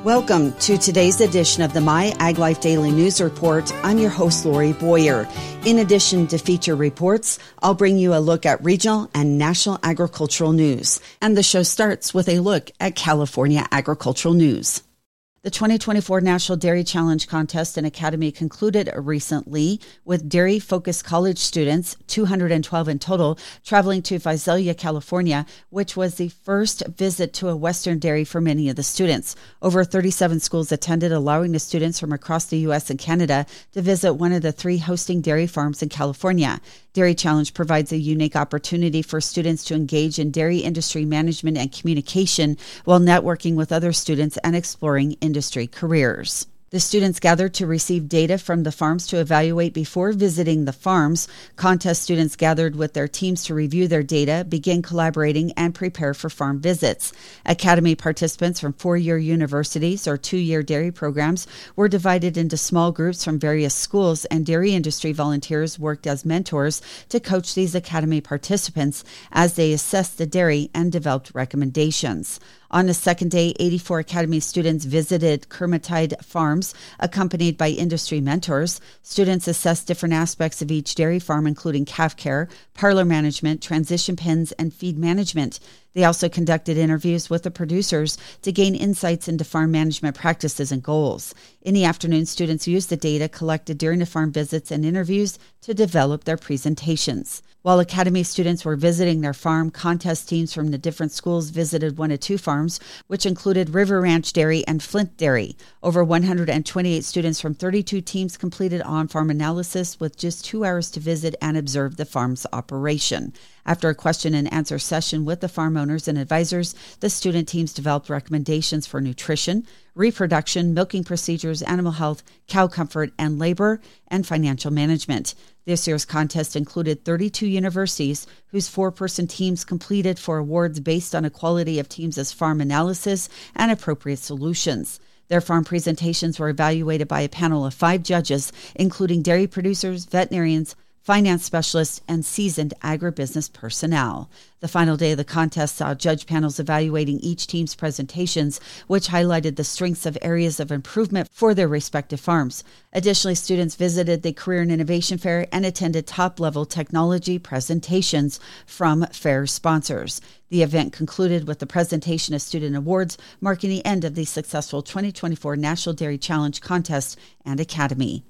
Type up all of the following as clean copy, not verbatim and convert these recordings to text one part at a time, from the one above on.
Welcome to today's edition of the My Ag Life Daily News Report. I'm your host, Lori Boyer. In addition to feature reports, I'll bring you a look at regional and national agricultural news. And the show starts with a look at California agricultural news. The 2024 National Dairy Challenge Contest and Academy concluded recently with dairy-focused college students, 212 in total, traveling to Visalia, California, which was the first visit to a Western dairy for many of the students. Over 37 schools attended, allowing the students from across the U.S. and Canada to visit one of the 3 hosting dairy farms in California. Dairy Challenge provides a unique opportunity for students to engage in dairy industry management and communication while networking with other students and exploring industry careers. The students gathered to receive data from the farms to evaluate before visiting the farms. Contest students gathered with their teams to review their data, begin collaborating, and prepare for farm visits. Academy participants from 4-year universities or 2-year dairy programs were divided into small groups from various schools, and dairy industry volunteers worked as mentors to coach these Academy participants as they assessed the dairy and developed recommendations. On the second day, 84 Academy students visited Kermitide Farms, accompanied by industry mentors. Students assessed different aspects of each dairy farm, including calf care, parlor management, transition pens, and feed management. They also conducted interviews with the producers to gain insights into farm management practices and goals. In the afternoon, students used the data collected during the farm visits and interviews to develop their presentations. While Academy students were visiting their farm, contest teams from the different schools visited 1 of 2 farms, which included River Ranch Dairy and Flint Dairy. Over 128 students from 32 teams completed on-farm analysis with just 2 hours to visit and observe the farm's operation. After a question and answer session with the farm owners and advisors, the student teams developed recommendations for nutrition, reproduction, milking procedures, animal health, cow comfort, and labor and financial management. This year's contest included 32 universities whose 4-person teams competed for awards based on equality of teams as farm analysis and appropriate solutions. Their farm presentations were evaluated by a panel of 5 judges, including dairy producers, veterinarians, finance specialists, and seasoned agribusiness personnel. The final day of the contest saw judge panels evaluating each team's presentations, which highlighted the strengths of areas of improvement for their respective farms. Additionally, students visited the Career and Innovation Fair and attended top-level technology presentations from fair sponsors. The event concluded with the presentation of student awards, marking the end of the successful 2024 National Dairy Challenge Contest and Academy.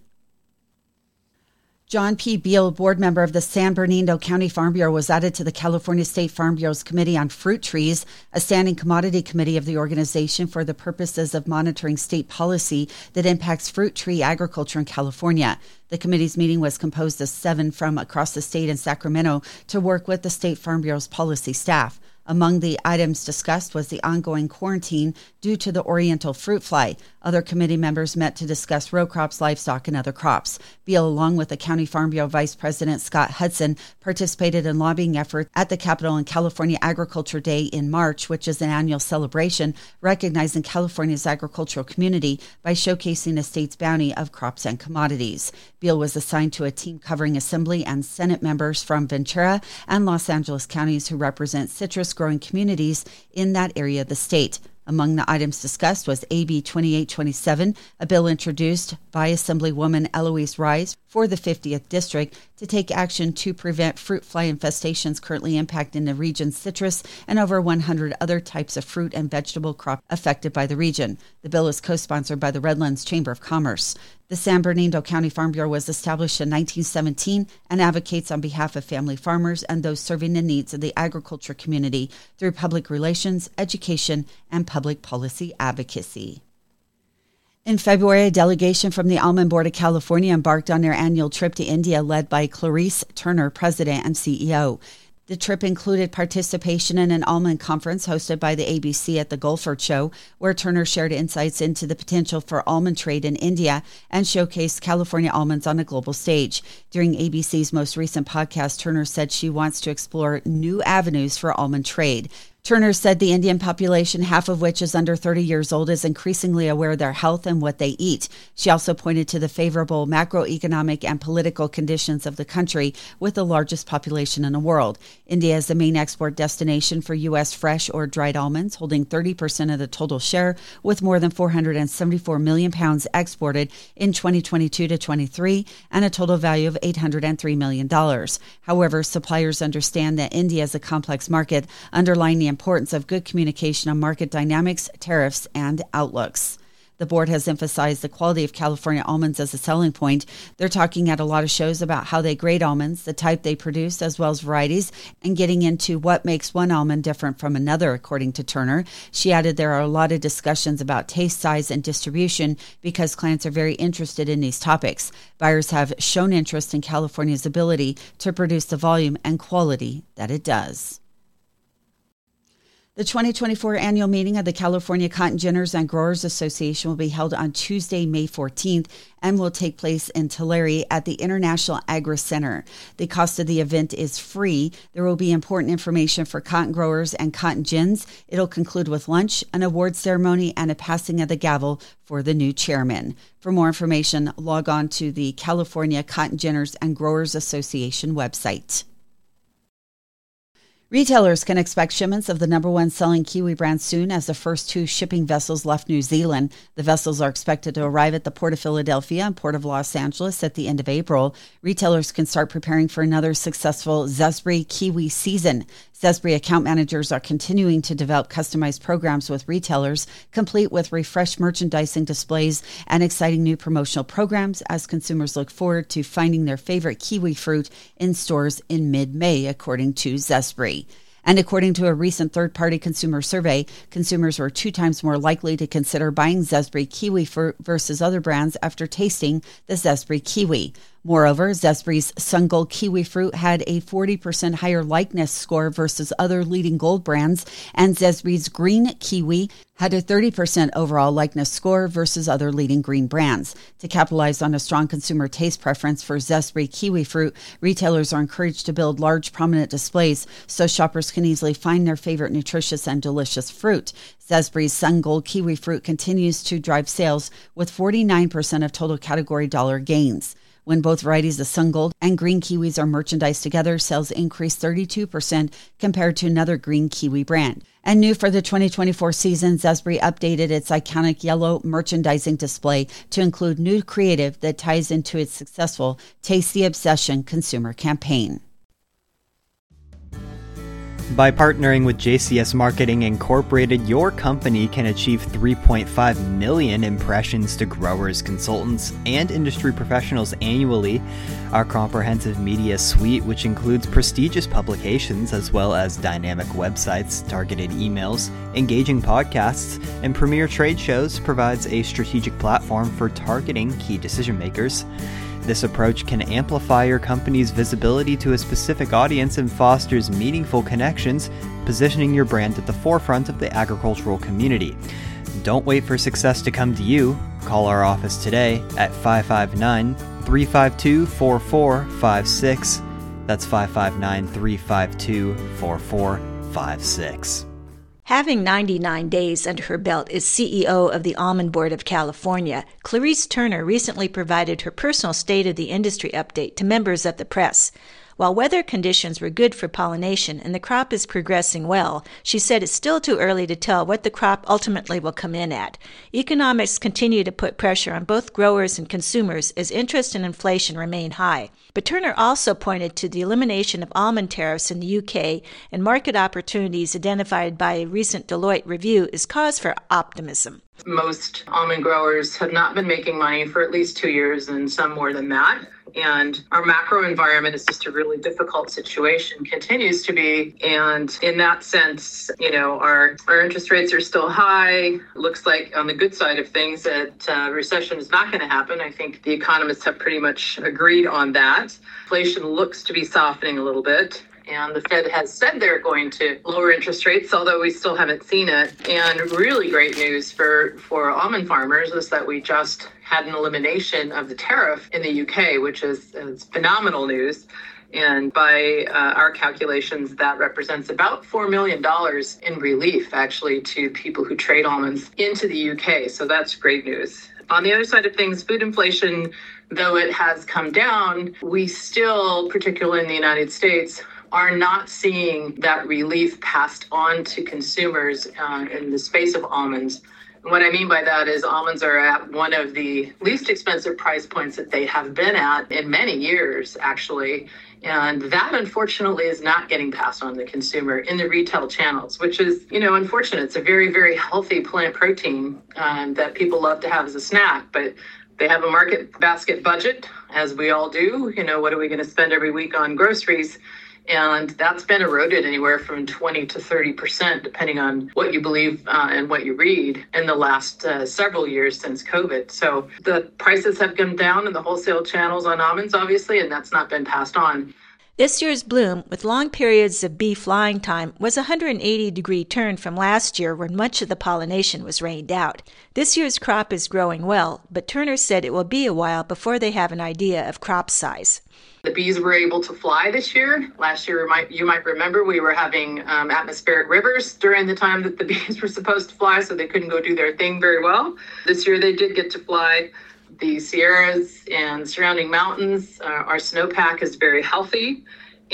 John P. Beal, board member of the San Bernardino County Farm Bureau, was added to the California State Farm Bureau's Committee on Fruit Trees, a standing commodity committee of the organization for the purposes of monitoring state policy that impacts fruit tree agriculture in California. The committee's meeting was composed of 7 from across the state and Sacramento to work with the State Farm Bureau's policy staff. Among the items discussed was the ongoing quarantine due to the Oriental fruit fly. Other committee members met to discuss row crops, livestock, and other crops. Beal, along with the County Farm Bureau Vice President Scott Hudson, participated in lobbying efforts at the Capitol on California Agriculture Day in March, which is an annual celebration recognizing California's agricultural community by showcasing the state's bounty of crops and commodities. Beal was assigned to a team covering Assembly and Senate members from Ventura and Los Angeles counties who represent citrus-growing communities in that area of the state. Among the items discussed was AB 2827, a bill introduced by Assemblywoman Eloise Rise for the 50th District to take action to prevent fruit fly infestations currently impacting the region's citrus and over 100 other types of fruit and vegetable crop affected by the region. The bill is co-sponsored by the Redlands Chamber of Commerce. The San Bernardino County Farm Bureau was established in 1917 and advocates on behalf of family farmers and those serving the needs of the agriculture community through public relations, education, and public policy advocacy. In February, a delegation from the Almond Board of California embarked on their annual trip to India, led by Clarice Turner, president and CEO. The trip included participation in an almond conference hosted by the ABC at the Gulford Show, where Turner shared insights into the potential for almond trade in India and showcased California almonds on a global stage. During ABC's most recent podcast, Turner said she wants to explore new avenues for almond trade. Turner said the Indian population, half of which is under 30 years old, is increasingly aware of their health and what they eat. She also pointed to the favorable macroeconomic and political conditions of the country with the largest population in the world. India is the main export destination for U.S. fresh or dried almonds, holding 30% of the total share, with more than 474 million pounds exported in 2022 to 23 and a total value of $803 million. However, suppliers understand that India is a complex market, underlying the importance of good communication on market dynamics, tariffs, and outlooks. The board has emphasized the quality of California almonds as a selling point. They're talking at a lot of shows about how they grade almonds, the type they produce, as well as varieties, and getting into what makes one almond different from another, according to Turner. She added there are a lot of discussions about taste, size, and distribution because clients are very interested in these topics. Buyers have shown interest in California's ability to produce the volume and quality that it does. The 2024 annual meeting of the California Cotton Ginners and Growers Association will be held on Tuesday, May 14th, and will take place in Tulare at the International Agri Center. The cost of the event is free. There will be important information for cotton growers and cotton gins. It'll conclude with lunch, an award ceremony, and a passing of the gavel for the new chairman. For more information, log on to the California Cotton Ginners and Growers Association website. Retailers can expect shipments of the number one selling kiwi brand soon as the first two shipping vessels left New Zealand. The vessels are expected to arrive at the Port of Philadelphia and Port of Los Angeles at the end of April. Retailers can start preparing for another successful Zesbury kiwi season. Zesbury account managers are continuing to develop customized programs with retailers, complete with refreshed merchandising displays and exciting new promotional programs as consumers look forward to finding their favorite kiwi fruit in stores in mid-May, according to Zesbury. And according to a recent third-party consumer survey, consumers were 2 times more likely to consider buying Zesbury kiwi fruit versus other brands after tasting the Zesbury kiwi. Moreover, Zesbury's Sun Gold kiwi fruit had a 40% higher likeness score versus other leading gold brands, and Zesbury's green kiwi had a 30% overall likeness score versus other leading green brands. To capitalize on a strong consumer taste preference for Zesbury kiwi fruit, retailers are encouraged to build large, prominent displays so shoppers can easily find their favorite nutritious and delicious fruit. Zesbury's Sun Gold kiwi fruit continues to drive sales with 49% of total category dollar gains. When both varieties of Sun Gold and green kiwis are merchandised together, sales increased 32% compared to another green kiwi brand. And new for the 2024 season, Zesbury updated its iconic yellow merchandising display to include new creative that ties into its successful Taste the Obsession consumer campaign. By partnering with JCS Marketing Incorporated, your company can achieve 3.5 million impressions to growers, consultants, and industry professionals annually. Our comprehensive media suite, which includes prestigious publications as well as dynamic websites, targeted emails, engaging podcasts, and premier trade shows, provides a strategic platform for targeting key decision makers. This approach can amplify your company's visibility to a specific audience and fosters meaningful connections, positioning your brand at the forefront of the agricultural community. Don't wait for success to come to you. Call our office today at 559-352-4456. That's 559-352-4456. Having 99 days under her belt as CEO of the Almond Board of California, Clarice Turner recently provided her personal State of the Industry update to members of the press. While weather conditions were good for pollination and the crop is progressing well, she said it's still too early to tell what the crop ultimately will come in at. Economics continue to put pressure on both growers and consumers as interest and inflation remain high. But Turner also pointed to the elimination of almond tariffs in the UK and market opportunities identified by a recent Deloitte review as cause for optimism. Most almond growers have not been making money for at least 2 years and some more than that. And our macro environment is just a really difficult situation, continues to be. And in that sense, our interest rates are still high. Looks like on the good side of things that recession is not going to happen. I think the economists have pretty much agreed on that. Inflation looks to be softening a little bit. And the Fed has said they're going to lower interest rates, although we still haven't seen it. And really great news for almond farmers is that we just had an elimination of the tariff in the UK, which is phenomenal news. And by our calculations, that represents about $4 million in relief, actually, to people who trade almonds into the UK. So that's great news. On the other side of things, food inflation, though it has come down, we still, particularly in the United States, are not seeing that relief passed on to consumers in the space of almonds. And what I mean by that is almonds are at one of the least expensive price points that they have been at in many years, actually. And that, unfortunately, is not getting passed on to the consumer in the retail channels, which is, unfortunate. It's a very, very healthy plant protein that people love to have as a snack, but they have a market basket budget, as we all do. What are we going to spend every week on groceries? And that's been eroded anywhere from 20 to 30%, depending on what you believe and what you read in the last several years since COVID. So the prices have come down in the wholesale channels on almonds, obviously, and that's not been passed on. This year's bloom, with long periods of bee flying time, was a 180-degree turn from last year when much of the pollination was rained out. This year's crop is growing well, but Turner said it will be a while before they have an idea of crop size. The bees were able to fly this year. Last year, you might remember, we were having atmospheric rivers during the time that the bees were supposed to fly, so they couldn't go do their thing very well. This year, they did get to fly. The Sierras and surrounding mountains, our snowpack is very healthy,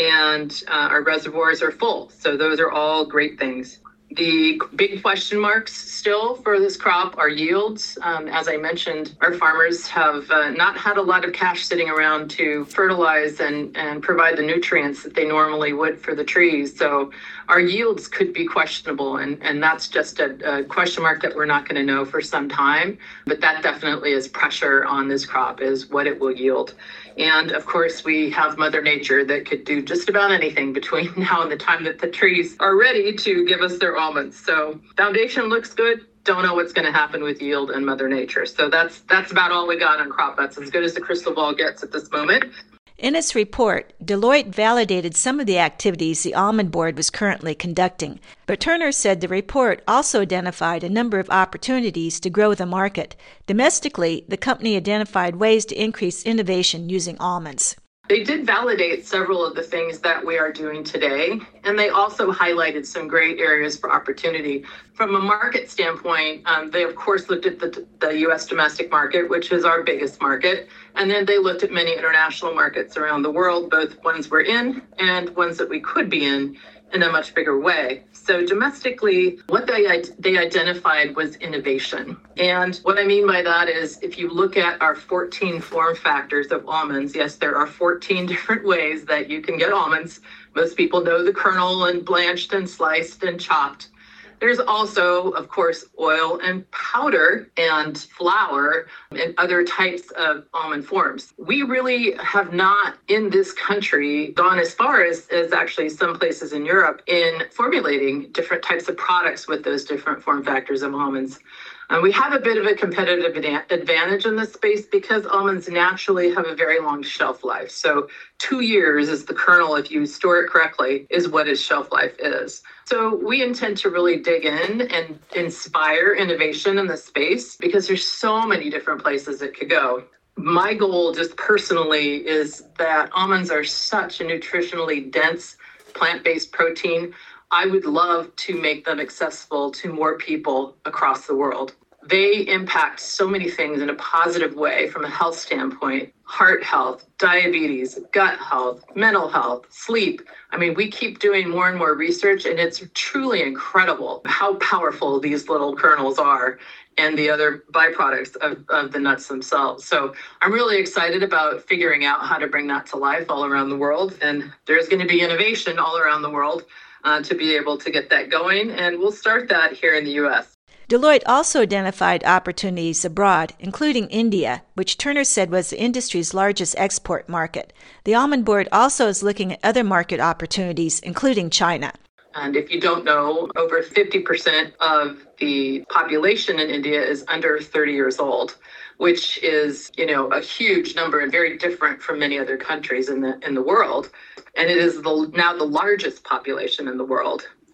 and our reservoirs are full. So those are all great things. The big question marks still for this crop are yields. As I mentioned, our farmers have not had a lot of cash sitting around to fertilize and provide the nutrients that they normally would for the trees. So our yields could be questionable, and that's just a question mark that we're not going to know for some time. But that definitely is pressure on this crop, is what it will yield. And of course, we have Mother Nature that could do just about anything between now and the time that the trees are ready to give us their almonds. So foundation looks good. Don't know what's going to happen with yield and Mother Nature. So that's about all we got on crop. That's as good as the crystal ball gets at this moment. In its report, Deloitte validated some of the activities the Almond Board was currently conducting, but Turner said the report also identified a number of opportunities to grow the market. Domestically, the company identified ways to increase innovation using almonds. They did validate several of the things that we are doing today, and they also highlighted some great areas for opportunity. From a market standpoint, they of course looked at the U.S. domestic market, which is our biggest market, and then they looked at many international markets around the world, both ones we're in and ones that we could be in a much bigger way. So domestically, what they identified was innovation. And what I mean by that is, if you look at our 14 form factors of almonds, yes, there are 14 different ways that you can get almonds. Most people know the kernel and blanched and sliced and chopped. There's also, of course, oil and powder and flour and other types of almond forms. We really have not in this country gone as far as actually some places in Europe in formulating different types of products with those different form factors of almonds. We have a bit of a competitive advantage in this space because almonds naturally have a very long shelf life. So 2 years is the kernel, if you store it correctly, is what its shelf life is. So we intend to really dig in and inspire innovation in this space because there's so many different places it could go. My goal just personally is that almonds are such a nutritionally dense plant-based protein. I would love to make them accessible to more people across the world. They impact so many things in a positive way from a health standpoint: heart health, diabetes, gut health, mental health, sleep. I mean, we keep doing more and more research, and it's truly incredible how powerful these little kernels are and the other byproducts of the nuts themselves. So I'm really excited about figuring out how to bring that to life all around the world. And there's going to be innovation all around the world to be able to get that going. And we'll start that here in the U.S. Deloitte also identified opportunities abroad, including India, which Turner said was the industry's largest export market. The Almond Board also is looking at other market opportunities, including China. And if you don't know, over 50% of the population in India is under 30 years old, which is, a huge number and very different from many other countries in the world. And it is now the largest population in the world.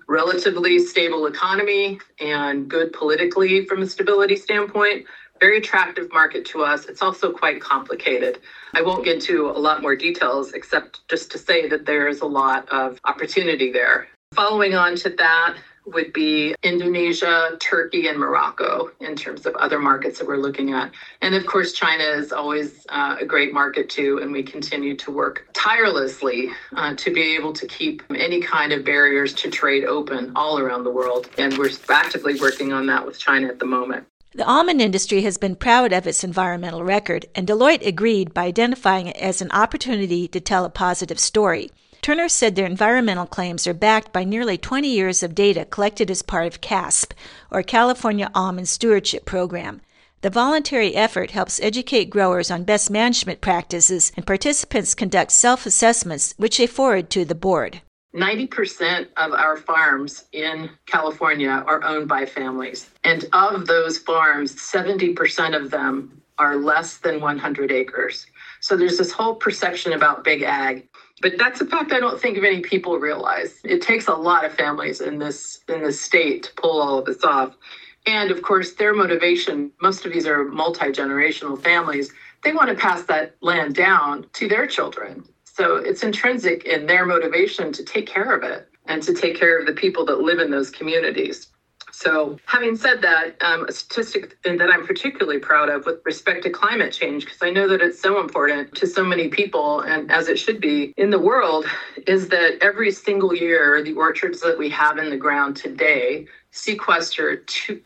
relatively stable economy and good politically from a stability standpoint. Very attractive market to us. It's also quite complicated. I won't get into a lot more details except just to say that there is a lot of opportunity there. Following on to that would be Indonesia, Turkey, and Morocco in terms of other markets that we're looking at. And of course, China is always a great market too, and we continue to work tirelessly to be able to keep any kind of barriers to trade open all around the world. And we're actively working on that with China at the moment. The almond industry has been proud of its environmental record, and Deloitte agreed by identifying it as an opportunity to tell a positive story. Turner said their environmental claims are backed by nearly 20 years of data collected as part of CASP, or California Almond Stewardship Program. The voluntary effort helps educate growers on best management practices, and participants conduct self-assessments, which they forward to the board. 90% of our farms in California are owned by families. And of those farms, 70% of them are less than 100 acres. So there's this whole perception about big ag. But that's a fact I don't think many people realize. It takes a lot of families in this state to pull all of this off. And of course, their motivation, most of these are multi-generational families, they want to pass that land down to their children. So it's intrinsic in their motivation to take care of it and to take care of the people that live in those communities. So having said that, a statistic that I'm particularly proud of with respect to climate change, because I know that it's so important to so many people, and as it should be in the world, is that every single year, the orchards that we have in the ground today sequester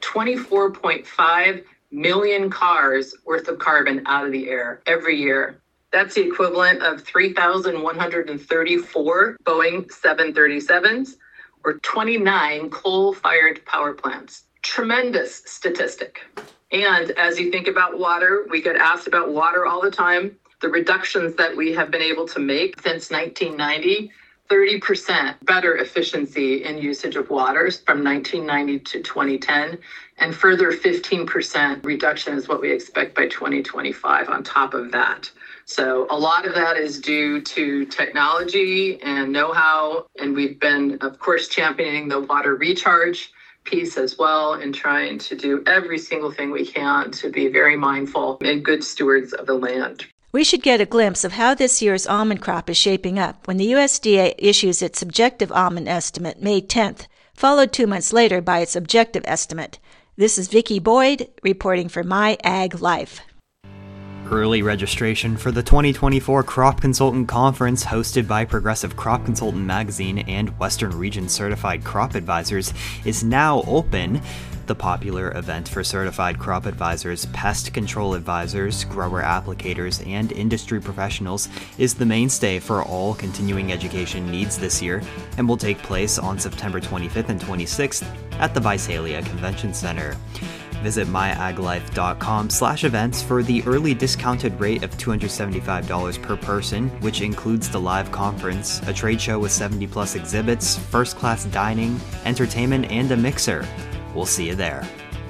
24.5 million cars worth of carbon out of the air every year. That's the equivalent of 3,134 Boeing 737s, or 29 coal-fired power plants. Tremendous statistic. And as you think about water, we get asked about water all the time. The reductions that we have been able to make since 1990, 30% better efficiency in usage of waters from 1990 to 2010, and further 15% reduction is what we expect by 2025 on top of that. So a lot of that is due to technology and know-how, and we've been, of course, championing the water recharge piece as well and trying to do every single thing we can to be very mindful and good stewards of the land. We should get a glimpse of how this year's almond crop is shaping up when the USDA issues its subjective almond estimate May 10th, followed 2 months later by its objective estimate. This is Vicki Boyd reporting for My Ag Life. Early registration for the 2024 Crop Consultant Conference hosted by Progressive Crop Consultant Magazine and Western Region Certified Crop Advisors is now open. The popular event for certified crop advisors, pest control advisors, grower applicators, and industry professionals is the mainstay for all continuing education needs this year and will take place on September 25th and 26th at the Visalia Convention Center. Visit myaglife.com/events for the early discounted rate of $275 per person, which includes the live conference, a trade show with 70+ exhibits, first-class dining, entertainment, and a mixer. We'll see you there.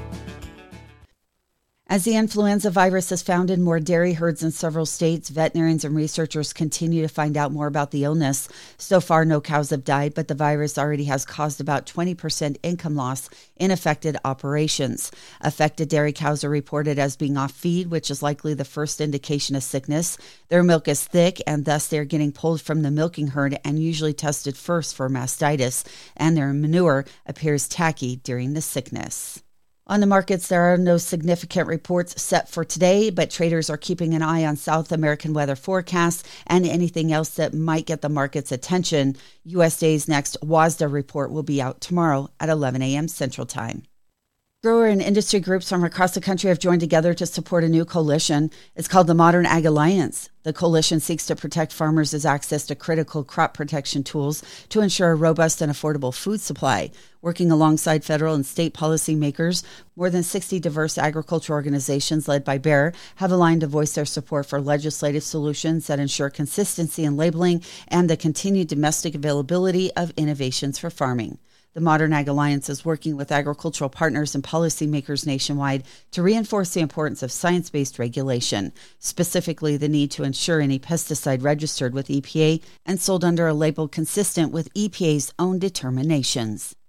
As the influenza virus is found in more dairy herds in several states, veterinarians and researchers continue to find out more about the illness. So far, no cows have died, but the virus already has caused about 20% income loss in affected operations. Affected dairy cows are reported as being off feed, which is likely the first indication of sickness. Their milk is thick, and thus they're getting pulled from the milking herd and usually tested first for mastitis, and their manure appears tacky during the sickness. On the markets, there are no significant reports set for today, but traders are keeping an eye on South American weather forecasts and anything else that might get the market's attention. USDA's next WASDA report will be out tomorrow at 11 a.m. Central Time. Grower and industry groups from across the country have joined together to support a new coalition. It's called the Modern Ag Alliance. The coalition seeks to protect farmers' access to critical crop protection tools to ensure a robust and affordable food supply. Working alongside federal and state policymakers, more than 60 diverse agriculture organizations led by Bayer have aligned to voice their support for legislative solutions that ensure consistency in labeling and the continued domestic availability of innovations for farming. The Modern Ag Alliance is working with agricultural partners and policymakers nationwide to reinforce the importance of science-based regulation, specifically the need to ensure any pesticide registered with EPA and sold under a label consistent with EPA's own determinations.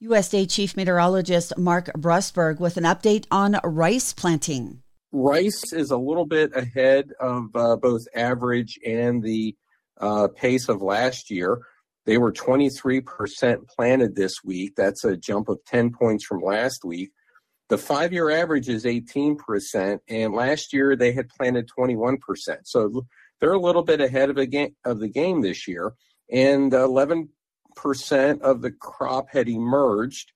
USDA Chief Meteorologist Mark Brusberg with an update on rice planting. Rice is a little bit ahead of both average and the pace of last year. They were 23% planted this week. That's a jump of 10 points from last week. The 5-year average is 18%, and last year they had planted 21%. So they're a little bit ahead of the game this year, and 11% of the crop had emerged.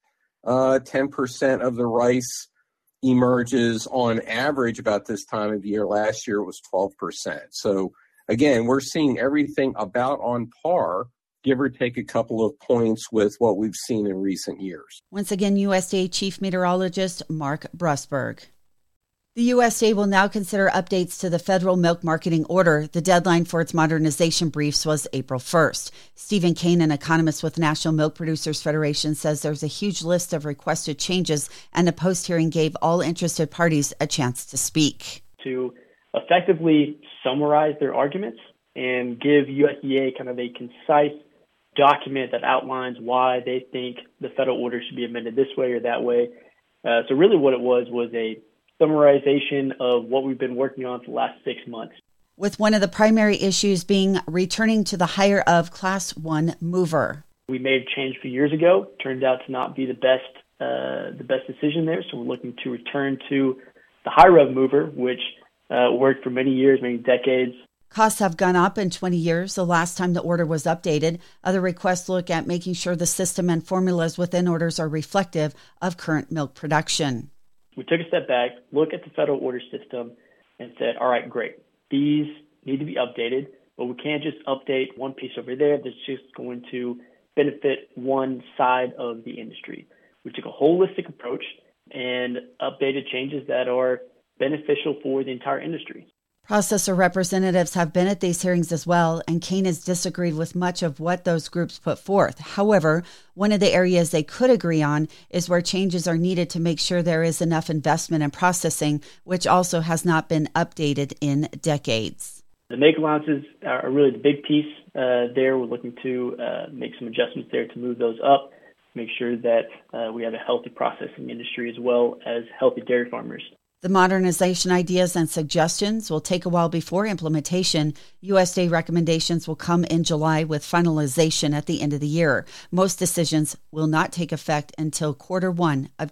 10% of the rice emerges on average about this time of year. Last year it was 12%. So again, we're seeing everything about on par, give or take a couple of points with what we've seen in recent years. Once again, USDA Chief Meteorologist Mark Brusberg. The USDA will now consider updates to the federal milk marketing order. The deadline for its modernization briefs was April 1st. Stephen Kane, an economist with National Milk Producers Federation, says there's a huge list of requested changes, and a post-hearing gave all interested parties a chance to speak. To effectively summarize their arguments and give USDA kind of a concise document that outlines why they think the federal order should be amended this way or that way. So really what it was a summarization of what we've been working on for the last 6 months. With one of the primary issues being returning to the hire of Class 1 mover. We made a change a few years ago. Turned out to not be the best decision there. So we're looking to return to the high rev mover, which worked for many years, many decades. Costs have gone up in 20 years, the last time the order was updated. Other requests look at making sure the system and formulas within orders are reflective of current milk production. We took a step back, looked at the federal order system, and said, all right, great. These need to be updated, but we can't just update one piece over there that's just going to benefit one side of the industry. We took a holistic approach and updated changes that are beneficial for the entire industry. Processor representatives have been at these hearings as well, and Kane has disagreed with much of what those groups put forth. However, one of the areas they could agree on is where changes are needed to make sure there is enough investment in processing, which also has not been updated in decades. The make allowances are really the big piece there. We're looking to make some adjustments there to move those up, make sure that we have a healthy processing industry as well as healthy dairy farmers. The modernization ideas and suggestions will take a while before implementation. USDA recommendations will come in July with finalization at the end of the year. Most decisions will not take effect until Q1 of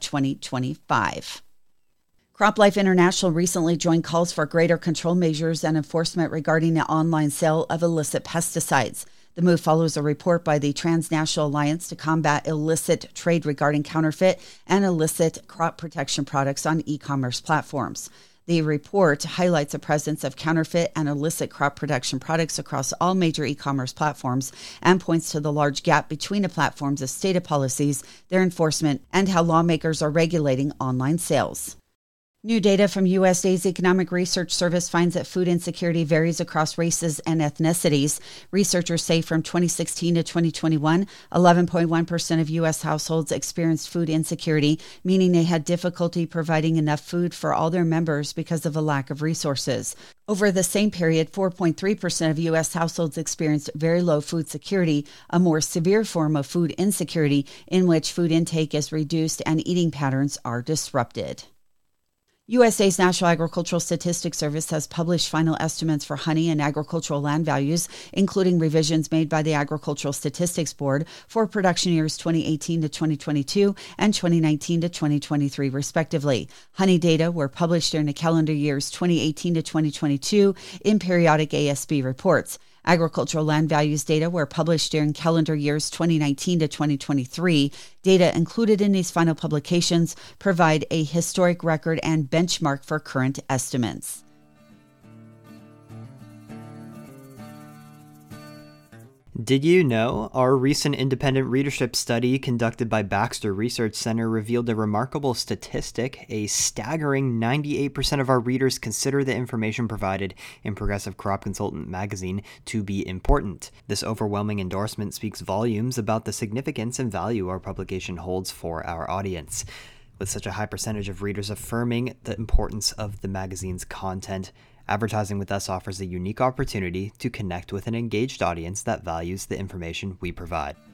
2025. CropLife International recently joined calls for greater control measures and enforcement regarding the online sale of illicit pesticides. The move follows a report by the Transnational Alliance to Combat Illicit Trade regarding counterfeit and illicit crop protection products on e-commerce platforms. The report highlights the presence of counterfeit and illicit crop protection products across all major e-commerce platforms and points to the large gap between the platforms' stated policies, their enforcement, and how lawmakers are regulating online sales. New data from USDA's Economic Research Service finds that food insecurity varies across races and ethnicities. Researchers say from 2016 to 2021, 11.1% of U.S. households experienced food insecurity, meaning they had difficulty providing enough food for all their members because of a lack of resources. Over the same period, 4.3% of U.S. households experienced very low food security, a more severe form of food insecurity in which food intake is reduced and eating patterns are disrupted. USDA's National Agricultural Statistics Service has published final estimates for honey and agricultural land values, including revisions made by the Agricultural Statistics Board for production years 2018 to 2022 and 2019 to 2023, respectively. Honey data were published during the calendar years 2018 to 2022 in periodic ASB reports. Agricultural land values data were published during calendar years 2019 to 2023. Data included in these final publications provide a historic record and benchmark for current estimates. Did you know our recent independent readership study conducted by Baxter Research Center revealed a remarkable statistic? A staggering 98% of our readers consider the information provided in Progressive Crop Consultant magazine to be important. This overwhelming endorsement speaks volumes about the significance and value our publication holds for our audience. With such a high percentage of readers affirming the importance of the magazine's content, advertising with us offers a unique opportunity to connect with an engaged audience that values the information we provide.